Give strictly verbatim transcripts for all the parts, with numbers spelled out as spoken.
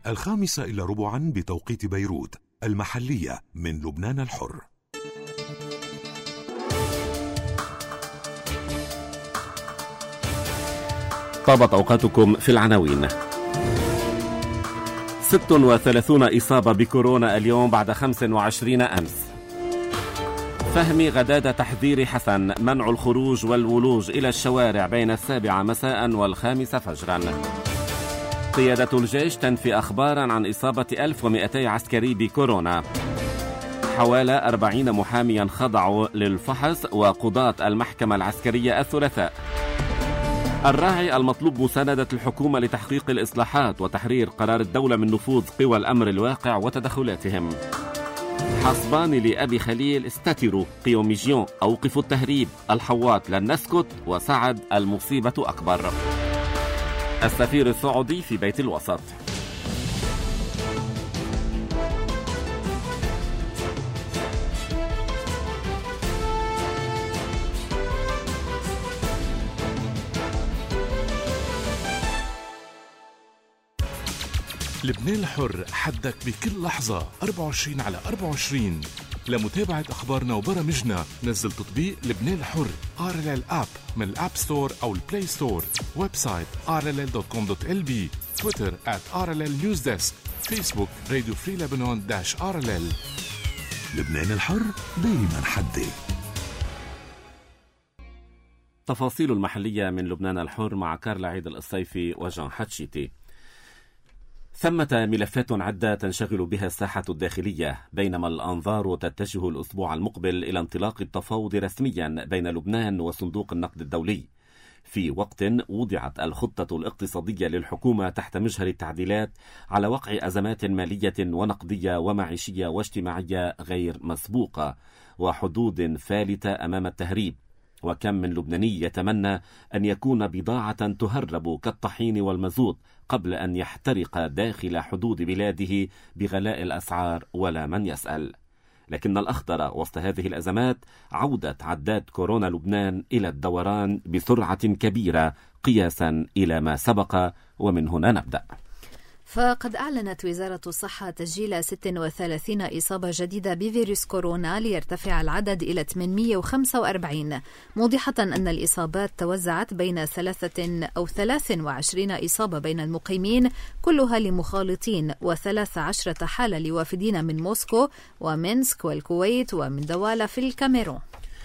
الخامسة إلى ربعا بتوقيت بيروت، المحلية من لبنان الحر. طابت أوقاتكم في العناوين. ست وثلاثين إصابة بكورونا اليوم بعد خمس وعشرين أمس. فهمي غداة تحذير حسن، منع الخروج والولوج إلى الشوارع بين السابعة مساء والخامسة فجرا. قيادة الجيش تنفي أخبارا عن إصابة ألف ومئتي عسكري بكورونا. حوالي أربعين محاميا خضعوا للفحص وقضاة المحكمة العسكرية الثلاثاء. الراعي المطلوب مساندة الحكومة لتحقيق الإصلاحات وتحرير قرار الدولة من نفوذ قوى الأمر الواقع وتدخلاتهم. حصبان لأبي خليل استتروا قيوميجيون، أوقفوا التهريب، الحواط لن نسكت، وسعد المصيبة أكبر. السفير السعودي في بيت الوسط. لبنان الحر، حدك بكل لحظة أربعة وعشرين على أربعة وعشرين. لمتابعة أخبارنا وبرامجنا نزل تطبيق لبنان الحر آر إل إل آب من الآب ستور أو البلاي ستور. ويب سايت آر إل إل دوت كوم دوت إل بي. تويتر آت آر إل إل نيوز ديسك. فيسبوك راديو فري لبنان داش آر إل إل. لبنان الحر دايما حدي. تفاصيل المحلية من لبنان الحر مع كارلا عيد الصيفي وجان حتشيتي. ثمة ملفات عدة تنشغل بها الساحة الداخلية، بينما الأنظار تتجه الأسبوع المقبل إلى انطلاق التفاوض رسميا بين لبنان وصندوق النقد الدولي، في وقت وضعت الخطة الاقتصادية للحكومة تحت مجهر التعديلات على وقع أزمات مالية ونقدية ومعيشية واجتماعية غير مسبوقة وحدود فالتة أمام التهريب. وكم من لبناني يتمنى أن يكون بضاعة تهرب كالطحين والمازوت قبل أن يحترق داخل حدود بلاده بغلاء الأسعار ولا من يسأل. لكن الأخطر وسط هذه الأزمات عودة عداد كورونا لبنان إلى الدوران بسرعة كبيرة قياسا إلى ما سبق، ومن هنا نبدأ. فقد أعلنت وزارة الصحة تسجيل ستة وثلاثين إصابة جديدة بفيروس كورونا ليرتفع العدد إلى ثمانمئة وخمسة وأربعين، موضحة أن الإصابات توزعت بين ثلاثة أو ثلاث وعشرين إصابة بين المقيمين كلها لمخالطين، وثلاث عشرة حالة لوافدين من موسكو ومينسك والكويت ومن دوالة في الكاميرون.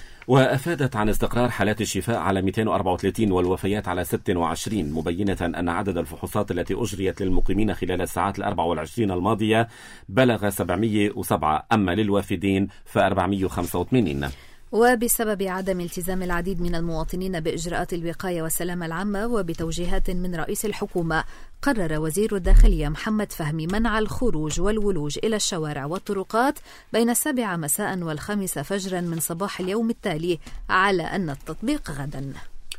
وأفادت عن استقرار حالات الشفاء على مئتين وأربعة وثلاثين والوفيات على ستة وعشرين، مبينة أن عدد الفحوصات التي أجريت للمقيمين خلال الساعات الأربع والعشرين الماضية بلغ سبعمئة وسبعة، أما للوافدين فأربعمئة وخمسة وثمانين. وبسبب عدم التزام العديد من المواطنين بإجراءات الوقاية والسلامة العامة وبتوجيهات من رئيس الحكومة، قرر وزير الداخلية محمد فهمي منع الخروج والولوج إلى الشوارع والطرقات بين السابعة مساء والخامسة فجرا من صباح اليوم التالي، على أن التطبيق غدا.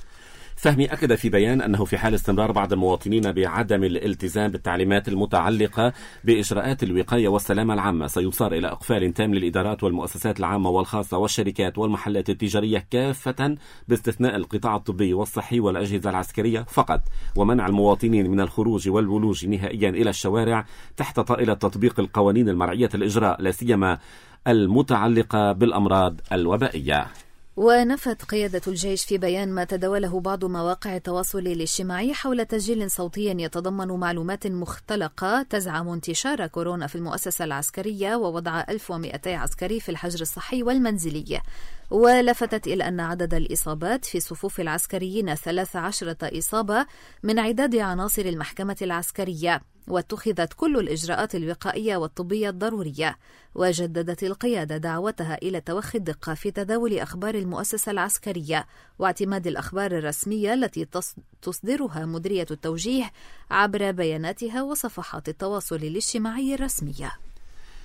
فهمي أكد في بيان أنه في حال استمرار بعض المواطنين بعدم الالتزام بالتعليمات المتعلقة بإجراءات الوقاية والسلامة العامة سيصار إلى إقفال تام للإدارات والمؤسسات العامة والخاصة والشركات والمحلات التجارية كافة باستثناء القطاع الطبي والصحي والأجهزة العسكرية فقط، ومنع المواطنين من الخروج والولوج نهائيا إلى الشوارع تحت طائلة تطبيق القوانين المرعية الإجراء، لا سيما المتعلقة بالأمراض الوبائية. ونفت قيادة الجيش في بيان ما تداوله بعض مواقع التواصل الاجتماعي حول تسجيل صوتي يتضمن معلومات مختلقة تزعم انتشار كورونا في المؤسسة العسكرية ووضع ألف ومئتي عسكري في الحجر الصحي والمنزلي. ولفتت إلى أن عدد الإصابات في صفوف العسكريين ثلاث عشرة إصابة من عداد عناصر المحكمة العسكرية، واتخذت كل الإجراءات الوقائية والطبية الضرورية. وجددت القيادة دعوتها إلى توخي الدقة في تداول أخبار المؤسسة العسكرية واعتماد الأخبار الرسمية التي تصدرها مديرية التوجيه عبر بياناتها وصفحات التواصل الاجتماعي الرسمية.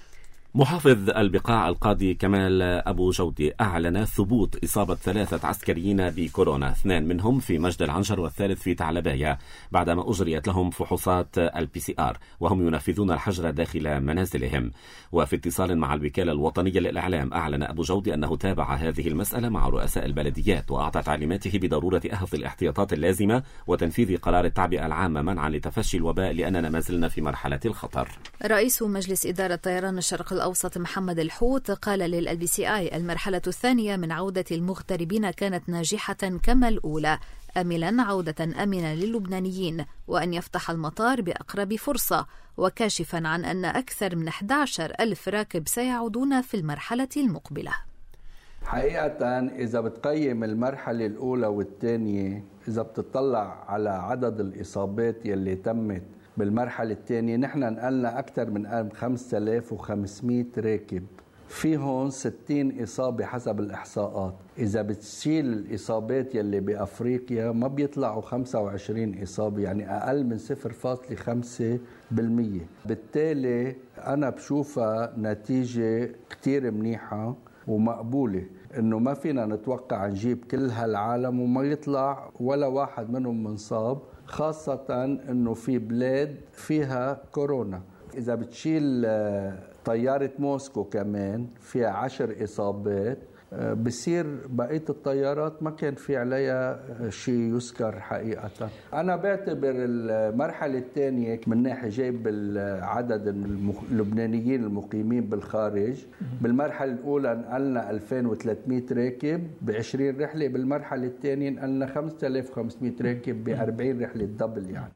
محافظ البقاع القاضي كمال أبو جودي أعلن ثبوت إصابة ثلاثة عسكريين بكورونا، اثنان منهم في مجد العنجر والثالث في تعلبايا، بعدما أجريت لهم فحوصات البي سي آر وهم ينفذون الحجر داخل منازلهم. وفي اتصال مع الوكالة الوطنية للإعلام أعلن أبو جودي أنه تابع هذه المسألة مع رؤساء البلديات وأعطى تعليماته بضرورة أخذ الاحتياطات اللازمة وتنفيذ قرار التعبئة العامة منعا لتفشي الوباء لأننا ما زلنا في مرحلة الخطر. رئيس مجلس إدارة طيران الشرق الأوسط محمد الحوت قال للال بي سي آي المرحلة الثانية من عودة المغتربين كانت ناجحة كما الأولى، آملا عودة آمنة للبنانيين وأن يفتح المطار بأقرب فرصة، وكاشفا عن أن أكثر من أحد عشر ألف راكب سيعودون في المرحلة المقبلة. حقيقة إذا بتقيم المرحلة الأولى والثانية، إذا بتطلع على عدد الإصابات يلي تمت بالمرحلة الثانية، نحن نقلنا أكثر من خمسة آلاف وخمسمئة راكب، فيهم ستين إصابة حسب الإحصاءات. إذا بتشيل الإصابات يلي بأفريقيا ما بيطلعوا خمسة وعشرين إصابة، يعني أقل من صفر فاصلة خمسة بالمئة. بالتالي أنا بشوفها نتيجة كتير منيحة ومقبولة، إنه ما فينا نتوقع نجيب كل هالعالم وما يطلع ولا واحد منهم منصاب، خاصة إنه في بلاد فيها كورونا. إذا بتشيل طيارة موسكو كمان فيها عشر إصابات، بصير بقية الطيارات ما كان في عليها شيء يذكر. حقيقة أنا بعتبر المرحلة الثانية من ناحية جايب عدد اللبنانيين المقيمين بالخارج، بالمرحلة الأولى نقلنا ألفين وثلاثمئة راكب بعشرين رحلة، بالمرحلة الثانية نقلنا خمسة آلاف وخمسمئة راكب بأربعين رحلة دبل. يعني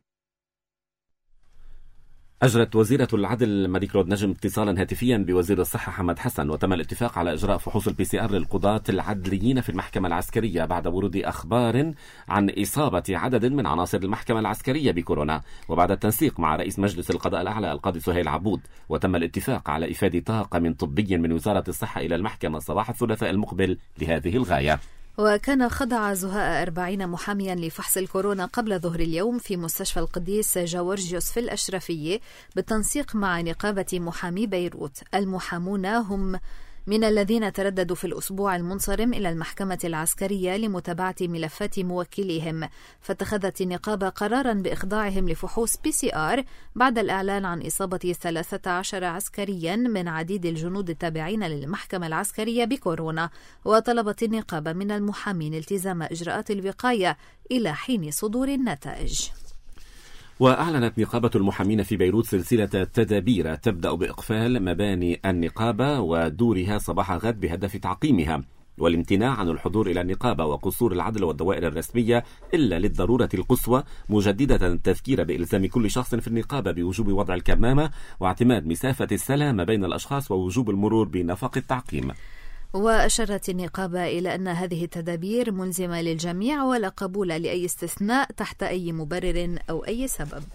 أجرت وزيرة العدل ماري كلود نجم اتصالا هاتفيا بوزير الصحة حمد حسن، وتم الاتفاق على إجراء فحوص البي سي آر للقضاة العدليين في المحكمة العسكرية بعد ورود أخبار عن إصابة عدد من عناصر المحكمة العسكرية بكورونا، وبعد التنسيق مع رئيس مجلس القضاء الأعلى القاضي سهيل عبود. وتم الاتفاق على إفادة طاقم طبي من وزارة الصحة إلى المحكمة صباح الثلاثاء المقبل لهذه الغاية. وكان خضع زهاء أربعين محاميا لفحص الكورونا قبل ظهر اليوم في مستشفى القديس جورجيوس في الأشرفية بالتنسيق مع نقابة محامي بيروت. المحامون هم من الذين ترددوا في الأسبوع المنصرم إلى المحكمة العسكرية لمتابعة ملفات موكليهم، فاتخذت النقابة قرارا بإخضاعهم لفحوص بي سي آر بعد الإعلان عن إصابة ثلاثة عشر عسكريا من عديد الجنود التابعين للمحكمة العسكرية بكورونا. وطلبت النقابة من المحامين التزام إجراءات الوقاية إلى حين صدور النتائج. وأعلنت نقابة المحامين في بيروت سلسلة تدابير تبدأ بإقفال مباني النقابة ودورها صباح غد بهدف تعقيمها والامتناع عن الحضور إلى النقابة وقصور العدل والدوائر الرسمية إلا للضرورة القصوى، مجددة التذكير بإلزام كل شخص في النقابة بوجوب وضع الكمامة واعتماد مسافة السلامة بين الأشخاص ووجوب المرور بنفق التعقيم. وأشارت النقابة إلى أن هذه التدابير ملزمة للجميع ولا قبول لأي استثناء تحت أي مبرر أو أي سبب.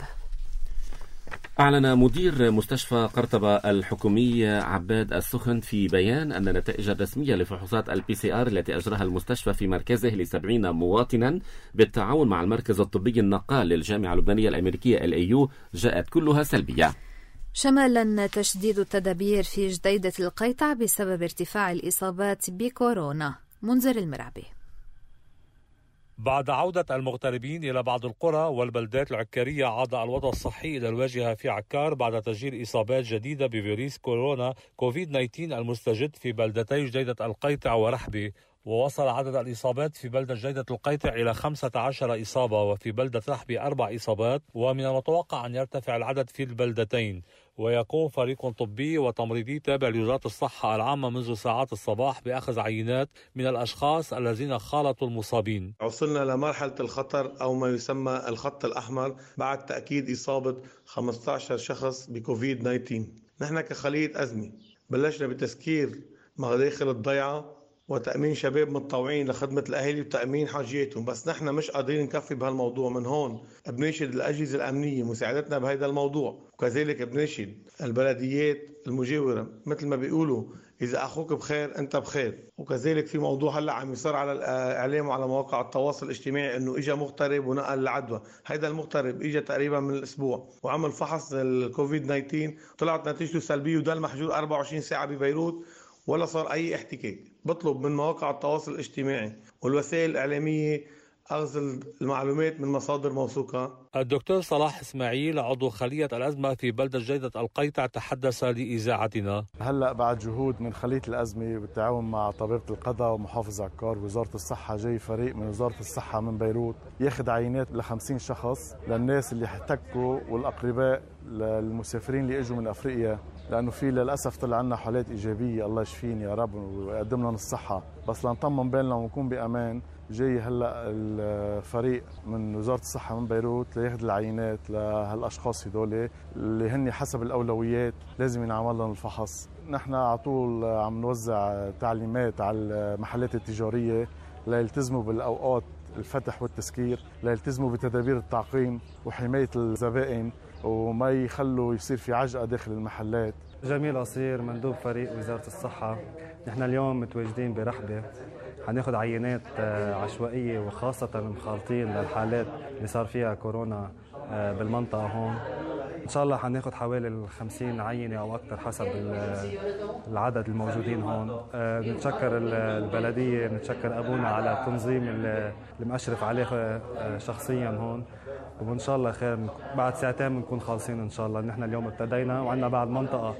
أعلن مدير مستشفى قرطبة الحكومي عباد السخن في بيان أن النتائج الرسمية لفحوصات البي سي آر التي أجراها المستشفى في مركزه لسبعين مواطنا بالتعاون مع المركز الطبي النقال للجامعة اللبنانية الأمريكية ال إيه يو جاءت كلها سلبية. شمالا تشديد التدابير في جديدة القيطع بسبب ارتفاع الإصابات بكورونا. منذر المرعبي. بعد عودة المغتربين إلى بعض القرى والبلدات العكارية، عاد الوضع الصحي إلى الواجهة في عكار بعد تسجيل إصابات جديدة بفيروس كورونا كوفيد تسعة عشر المستجد في بلدتي جديدة القيطع ورحبة. ووصل عدد الإصابات في بلدة جديدة القيطع إلى خمسة عشر إصابة وفي بلدة رحبة أربع إصابات، ومن المتوقع أن يرتفع العدد في البلدتين. ويقوم فريق طبي وتمريضي تابع لوزارة الصحة العامة منذ ساعات الصباح بأخذ عينات من الأشخاص الذين خالطوا المصابين. وصلنا لمرحلة الخطر أو ما يسمى الخط الأحمر بعد تأكيد إصابة خمسة عشر شخص بكوفيد تسعة عشر. نحن كخلية أزمة بلشنا بتسكير مداخل الضيعة وتأمين شباب متطوعين لخدمة الأهالي وتأمين حاجياتهم، بس نحن مش قادرين نكفي بهالموضوع. من هون بناشد الأجهزة الأمنية مساعدتنا بهذا الموضوع، وكذلك بناشد البلديات المجاورة مثل ما بيقولوا إذا أخوك بخير أنت بخير. وكذلك في موضوع هلأ عم يصير على الإعلام وعلى مواقع التواصل الاجتماعي إنه إجا مغترب ونقل العدوى. هيدا المغترب إجا تقريبا من الأسبوع وعمل فحص الكوفيد تسعة عشر، طلعت نتيجته سلبية وده المحجور أربعة وعشرين ساعة ببيروت ولا صار أي احتكاك. بطلب من مواقع التواصل الاجتماعي والوسائل الإعلامية أخذ المعلومات من مصادر موثوقة. الدكتور صلاح إسماعيل عضو خلية الأزمة في بلدة جيدة القيطع تحدث لإذاعتنا. هلأ بعد جهود من خلية الأزمة بالتعاون مع طبيبة القضاء ومحافظ عكار ووزارة الصحة، جاي فريق من وزارة الصحة من بيروت ياخذ عينات لخمسين شخص للناس اللي احتكوا والأقرباء للمسافرين اللي اجوا من أفريقيا، لأنه في للأسف طلع عنا حالات إيجابية، الله يشفيني يا رب ويقدم لنا الصحة، بس لنطمن بالنا ونكون بأمان. جاي هلا الفريق من وزارة الصحة من بيروت لياخذ العينات لهالاشخاص هدول اللي هن حسب الاولويات لازم ينعمل لهم الفحص. نحن على طول عم نوزع تعليمات على المحلات التجارية ليلتزموا بالاوقات الفتح والتسكير، ليلتزموا بتدابير التعقيم وحماية الزبائن وما يخلوا يصير في عجقة داخل المحلات. جميل أصير مندوب فريق وزارة الصحة. نحن اليوم متواجدين برحبة، حناخد عينات عشوائية وخاصة مخالطين للحالات اللي صار فيها كورونا بالمنطقة هون. إن شاء الله حناخد حوالي الخمسين عينة أو أكثر حسب العدد الموجودين هون. نتشكر البلدية، نتشكر أبونا على التنظيم اللي مأشرف عليه شخصيا هون، وإن شاء الله خير. بعد ساعتين بنكون خالصين إن شاء الله. نحن اليوم ابتدينا وعندنا بعد منطقة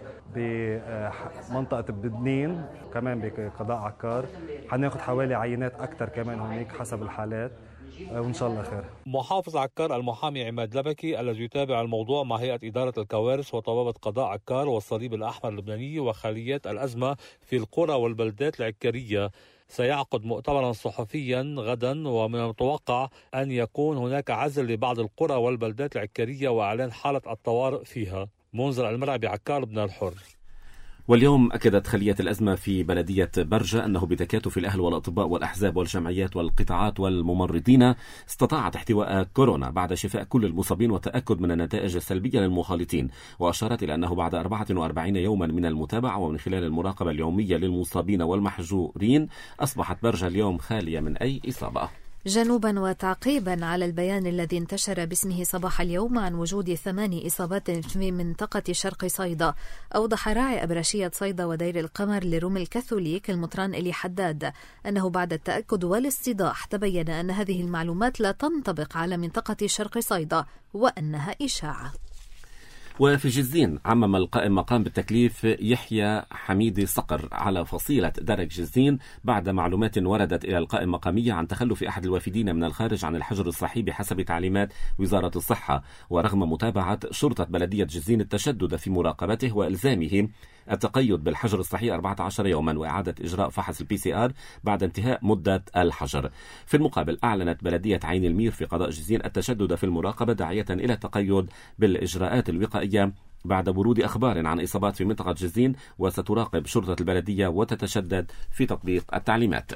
بمنطقة بدنين كمان بقضاء عكار، حناخد حوالي عينات أكثر كمان هونيك حسب الحالات، وإن شاء الله خير. محافظ عكار المحامي عماد لبكي الذي يتابع الموضوع مع هيئة إدارة الكوارث وطبابة قضاء عكار والصليب الأحمر اللبناني وخليات الأزمة في القرى والبلدات العكارية سيعقد مؤتمرا صحفيا غدا، ومن المتوقع أن يكون هناك عزل لبعض القرى والبلدات العكارية وإعلان حالة الطوارئ فيها. منذر المرعي بعكار، لبنان الحر. واليوم أكدت خلية الأزمة في بلدية برجة أنه بتكاتف الأهل والأطباء والأحزاب والجمعيات والقطاعات والممرضين استطاعت احتواء كورونا بعد شفاء كل المصابين وتأكد من النتائج السلبية للمخالطين. وأشارت إلى أنه بعد أربعة وأربعين يوما من المتابعة ومن خلال المراقبة اليومية للمصابين والمحجورين أصبحت برجة اليوم خالية من أي إصابة. جنوبا وتعقيبا على البيان الذي انتشر باسمه صباح اليوم عن وجود ثمان إصابات في منطقة شرق صيدا، أوضح راعي أبرشية صيدا ودير القمر لرومي الكاثوليك المطران إلي حداد أنه بعد التأكد والاستيضاح تبين أن هذه المعلومات لا تنطبق على منطقة شرق صيدا وأنها إشاعة. وفي جزين عمم القائم مقام بالتكليف يحيى حميدي صقر على فصيلة درج جزين بعد معلومات وردت إلى القائم مقامية عن تخلف أحد الوافدين من الخارج عن الحجر الصحي بحسب تعليمات وزارة الصحة، ورغم متابعة شرطة بلدية جزين التشدد في مراقبته وإلزامه التقيد بالحجر الصحي أربعة عشر يوما وإعادة إجراء فحص البي سي آر بعد انتهاء مدة الحجر. في المقابل أعلنت بلدية عين المير في قضاء جزين التشدد في المراقبة داعية إلى التقيد بالإجراءات الوقائية بعد ورود أخبار عن إصابات في منطقة جزين، وستراقب شرطة البلدية وتتشدد في تطبيق التعليمات.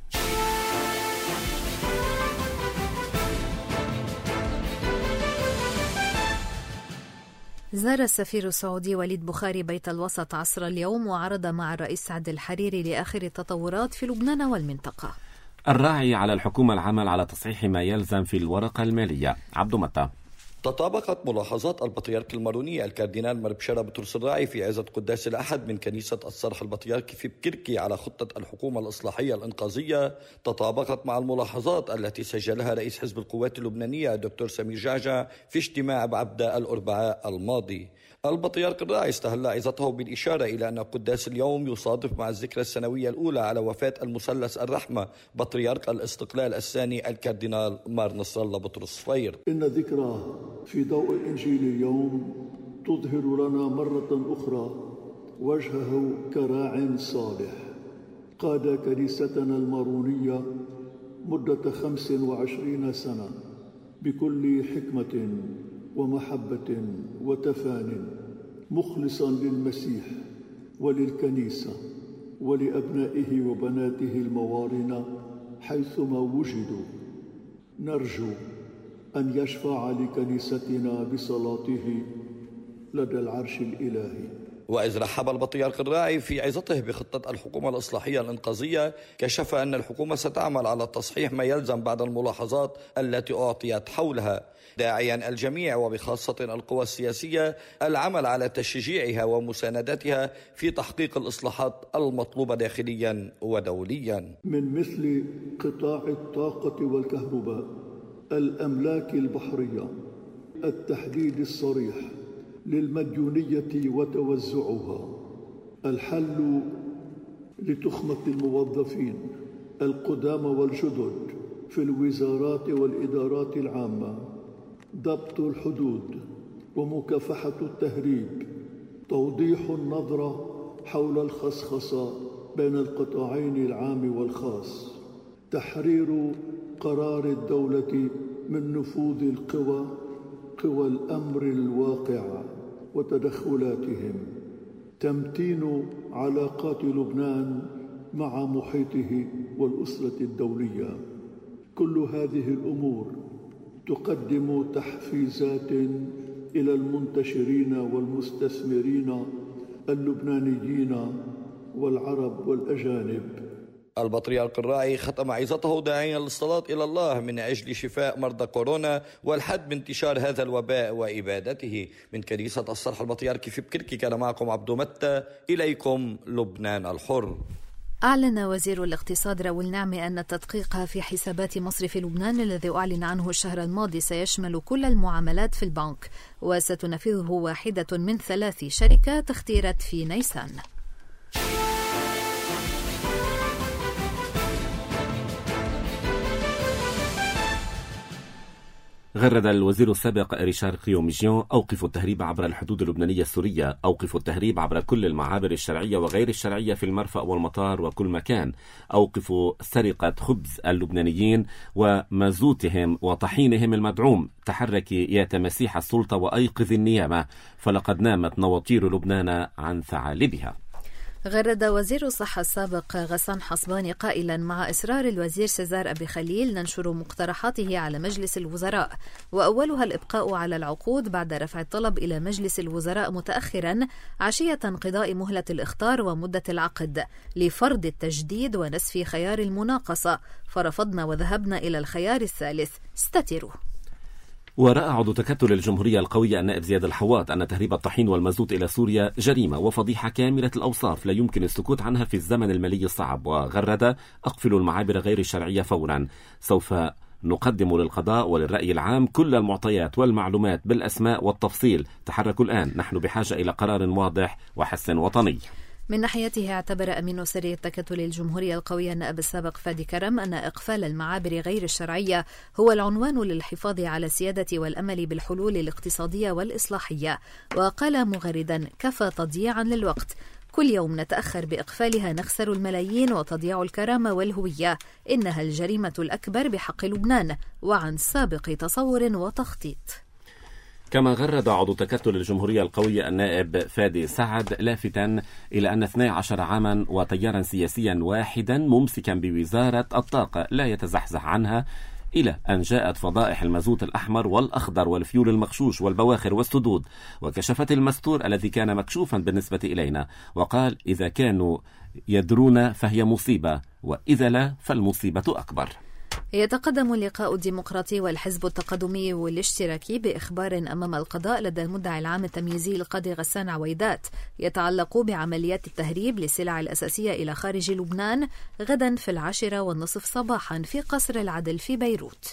زار السفير السعودي وليد بخاري بيت الوسط عصر اليوم وعرض مع الرئيس سعد الحريري لآخر التطورات في لبنان والمنطقة. الراعي على الحكومة العمل على تصحيح ما يلزم في الورقة المالية. عبد متى. تطابقت ملاحظات البطريرك الماروني الكاردينال مربشرة بطرس الراعي في عزة قداس الأحد من كنيسة الصرح البطريركي في بكركي على خطة الحكومة الإصلاحية الإنقاذية، تطابقت مع الملاحظات التي سجلها رئيس حزب القوات اللبنانية الدكتور سمير جعجع في اجتماع بعبدة الأربعاء الماضي. البطريرك الراعي استهل عظته بالإشارة إلى أن قداس اليوم يصادف مع الذكرى السنوية الأولى على وفاة المثلث الرحمة بطريرك الاستقلال الثاني الكاردينال مار نصر الله بطرس صفير. إن ذكرى في ضوء الإنجيل اليوم تظهر لنا مرة أخرى وجهه كراع صالح قاد كنيستنا المارونية مدة خمس وعشرين سنة بكل حكمة ومحبة وتفان، مخلصا للمسيح وللكنيسة ولأبنائه وبناته الموارنة حيثما وجدوا. نرجو أن يشفع لكنيستنا بصلاته لدى العرش الإلهي. وإذ رحب البطريرك الراعي في عظته بخطة الحكومة الإصلاحية الإنقاذية، كشف أن الحكومة ستعمل على تصحيح ما يلزم بعد الملاحظات التي أعطيت حولها، داعيا الجميع وبخاصة القوى السياسية العمل على تشجيعها ومساندتها في تحقيق الإصلاحات المطلوبة داخليا ودوليا. من مثل قطاع الطاقة والكهرباء، الأملاك البحرية، التحديد الصريح للمديونية وتوزعها، الحل لتخمة الموظفين القدامى والجدد في الوزارات والإدارات العامة، ضبط الحدود ومكافحة التهريب، توضيح النظرة حول الخصخصة بين القطاعين العام والخاص، تحرير قرار الدولة من نفوذ القوى قوى الأمر الواقع وتدخلاتهم، تمتين علاقات لبنان مع محيطه والأسرة الدولية. كل هذه الأمور تقدم تحفيزات إلى المنتشرين والمستثمرين اللبنانيين والعرب والأجانب. البطريرك الراعي ختم عظته داعيا للصلاة إلى الله من أجل شفاء مرضى كورونا والحد من انتشار هذا الوباء وإبادته. من كنيسة الصرح البطريركي في بكركي كان معكم عبدو متى، إليكم لبنان الحر. أعلن وزير الاقتصاد راؤول نعمة أن التدقيق في حسابات مصرف لبنان الذي أعلن عنه الشهر الماضي سيشمل كل المعاملات في البنك، وستنفذه واحدة من ثلاث شركات اختيرت في نيسان. غرد الوزير السابق ريشار كيوميجيون: أوقفوا التهريب عبر الحدود اللبنانية السورية، أوقفوا التهريب عبر كل المعابر الشرعية وغير الشرعية في المرفأ والمطار وكل مكان، أوقفوا سرقة خبز اللبنانيين ومازوتهم وطحينهم المدعوم، تحركي يا تماسيح السلطة وأيقظ النيامة، فلقد نامت نواطير لبنان عن ثعالبها. غرد وزير الصحة السابق غسان حصباني قائلا: مع إصرار الوزير سيزار أبي خليل ننشر مقترحاته على مجلس الوزراء، وأولها الإبقاء على العقود بعد رفع الطلب إلى مجلس الوزراء متأخرا عشية انقضاء مهلة الإخطار ومدة العقد لفرض التجديد ونسف خيار المناقصة، فرفضنا وذهبنا إلى الخيار الثالث استتروا. ورأى عضو تكتل الجمهورية القوية النائب زياد الحواط أن تهريب الطحين والمازوت إلى سوريا جريمة وفضيحة كاملة الأوصاف لا يمكن السكوت عنها في الزمن المالي الصعب، وغرد: أقفلوا المعابر غير الشرعية فورا، سوف نقدم للقضاء وللرأي العام كل المعطيات والمعلومات بالأسماء والتفصيل، تحركوا الآن، نحن بحاجة إلى قرار واضح وحث وطني. من ناحيته اعتبر أمين سري التكتل الجمهورية القوية النائب السابق فادي كرم أن إقفال المعابر غير الشرعية هو العنوان للحفاظ على السيادة والأمل بالحلول الاقتصادية والإصلاحية، وقال مغردا: كفى تضييعا للوقت، كل يوم نتأخر بإقفالها نخسر الملايين وتضيع الكرامة والهوية، إنها الجريمة الأكبر بحق لبنان وعن سابق تصور وتخطيط. كما غرد عضو تكتل الجمهورية القوية النائب فادي سعد لافتا إلى أن اثني عشر عاما وتيارا سياسيا واحدا ممسكا بوزارة الطاقة لا يتزحزح عنها، إلى أن جاءت فضائح المازوت الأحمر والأخضر والفيول المغشوش والبواخر والسدود، وكشفت المستور الذي كان مكشوفا بالنسبة إلينا، وقال: إذا كانوا يدرون فهي مصيبة، وإذا لا فالمصيبة أكبر. يتقدم اللقاء الديمقراطي والحزب التقدمي والاشتراكي بإخبار أمام القضاء لدى المدعي العام التمييزي القاضي غسان عويدات يتعلق بعمليات التهريب للسلع الأساسية إلى خارج لبنان غدا في العاشرة والنصف صباحا في قصر العدل في بيروت.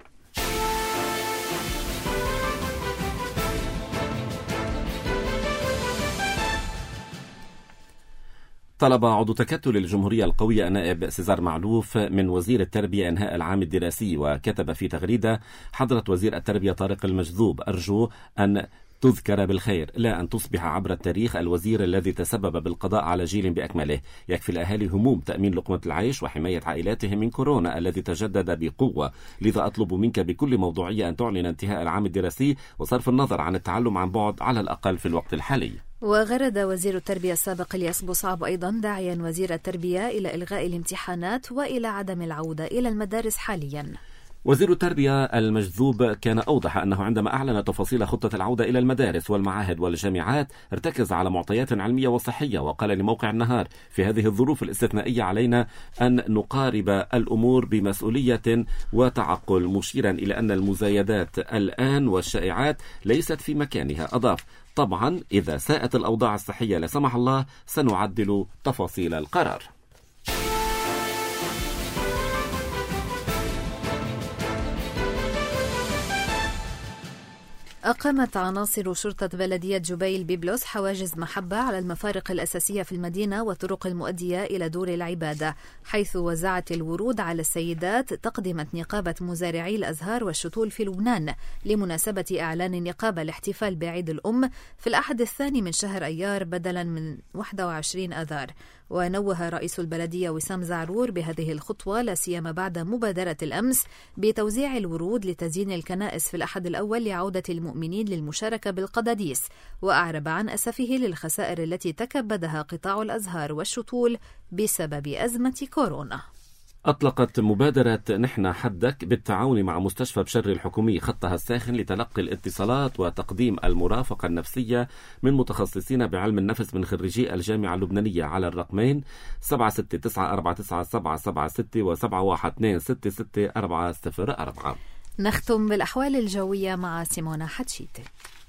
طلب عضو تكتل الجمهورية القوية النائب سيزار معلوف من وزير التربية إنهاء العام الدراسي، وكتب في تغريدة: حضرة وزير التربية طارق المجذوب، أرجو أن تذكر بالخير لا أن تصبح عبر التاريخ الوزير الذي تسبب بالقضاء على جيل بأكمله. يكفي الأهالي هموم تأمين لقمة العيش وحماية عائلاتهم من كورونا الذي تجدد بقوة، لذا أطلب منك بكل موضوعية أن تعلن انتهاء العام الدراسي وصرف النظر عن التعلم عن بعد على الأقل في الوقت الحالي. وغرد وزير التربية السابق الياس بوصعب أيضا داعيا وزير التربية إلى إلغاء الامتحانات وإلى عدم العودة إلى المدارس حاليا. وزير التربية المجذوب كان أوضح أنه عندما أعلن تفاصيل خطة العودة إلى المدارس والمعاهد والجامعات ارتكز على معطيات علمية وصحية، وقال لموقع النهار: في هذه الظروف الاستثنائية علينا أن نقارب الأمور بمسؤولية وتعقل، مشيرا إلى أن المزايدات الآن والشائعات ليست في مكانها. أضاف: طبعا إذا ساءت الأوضاع الصحية لا سمح الله سنعدل تفاصيل القرار. أقامت عناصر شرطة بلدية جبيل بيبلس حواجز محبة على المفارق الأساسية في المدينة والطرق المؤدية إلى دور العبادة، حيث وزعت الورود على السيدات تقدمت نقابة مزارعي الأزهار والشتول في لبنان لمناسبة إعلان النقابة الاحتفال بعيد الأم في الأحد الثاني من شهر أيار بدلا من واحد وعشرين آذار. ونوه رئيس البلدية وسام زعرور بهذه الخطوة لا سيما بعد مبادرة الأمس بتوزيع الورود لتزيين الكنائس في الأحد الأول لعودة المؤمنين للمشاركة بالقداديس، وأعرب عن أسفه للخسائر التي تكبدها قطاع الأزهار والشتول بسبب أزمة كورونا. أطلقت مبادرة نحن حدك بالتعاون مع مستشفى بشر الحكومي خطها الساخن لتلقي الاتصالات وتقديم المرافقة النفسية من متخصصين بعلم النفس من خريجي الجامعة اللبنانية على الرقمين سبعة ستة تسعة أربعة تسعة سبعة سبعة ستة وسبعة واحد اثنين ستة ستة أربعة صفر أربعة. نختم بالأحوال الجوية مع سيمونا حتشيتي.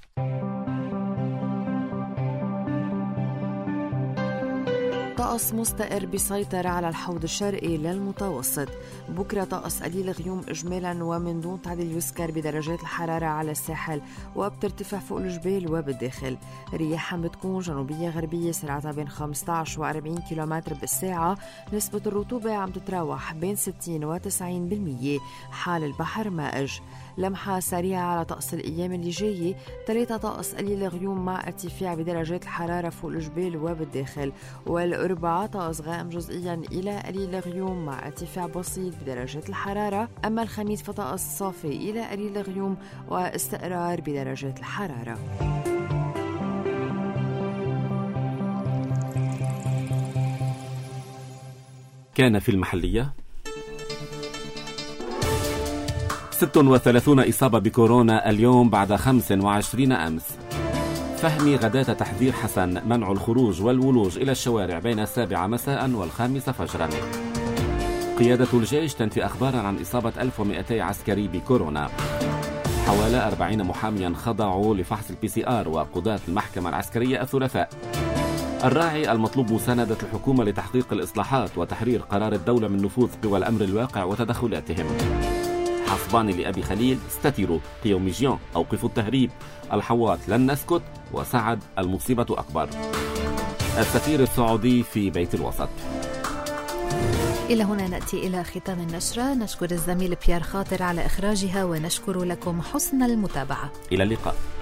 طقس مستقر بيسيطر على الحوض الشرقي للمتوسط. بكرة طقس قليل غيوم إجمالا ومن دون تعديل يذكر بدرجات الحرارة على الساحل وبترتفع فوق الجبال وبالداخل. رياح بتكون جنوبية غربية سرعتها بين خمسة عشر وأربعين كيلومتر بالساعة. نسبة الرطوبة عم تتراوح بين ستين وتسعين بالمية. حال البحر مائج. لمحة سريعة على طقس الأيام اللي جاية. ثلاثة طقس قليل غيوم مع ارتفاع بدرجات الحرارة فوق الجبال وبالداخل. والأربعة طقس غائم جزئيا إلى قليل غيوم مع ارتفاع بسيط بدرجات الحرارة. أما الخميس فطقس صافي إلى قليل غيوم واستقرار بدرجات الحرارة. كان في المحلية ستة وثلاثين إصابة بكورونا اليوم بعد خمس وعشرين أمس. فهمي غداة تحذير حسن منع الخروج والولوج إلى الشوارع بين السابعة مساء والخامسة فجرا. قيادة الجيش تنفي أخبارا عن إصابة ألف ومئتين عسكري بكورونا. حوالي أربعين محاميا خضعوا لفحص البي سي آر وقضاة المحكمة العسكرية الثلاثاء. الراعي المطلوب مساندة الحكومة لتحقيق الإصلاحات وتحرير قرار الدولة من نفوذ قوى الأمر الواقع وتدخلاتهم. حصبان لأبي خليل استتروا قيوميجيان أوقفوا التهريب. الحوات لن نسكت وسعد المصيبة أكبر. السفير السعودي في بيت الوسط. إلى هنا نأتي إلى ختام النشرة. نشكر الزميل بيير خاطر على إخراجها ونشكر لكم حسن المتابعة. إلى اللقاء.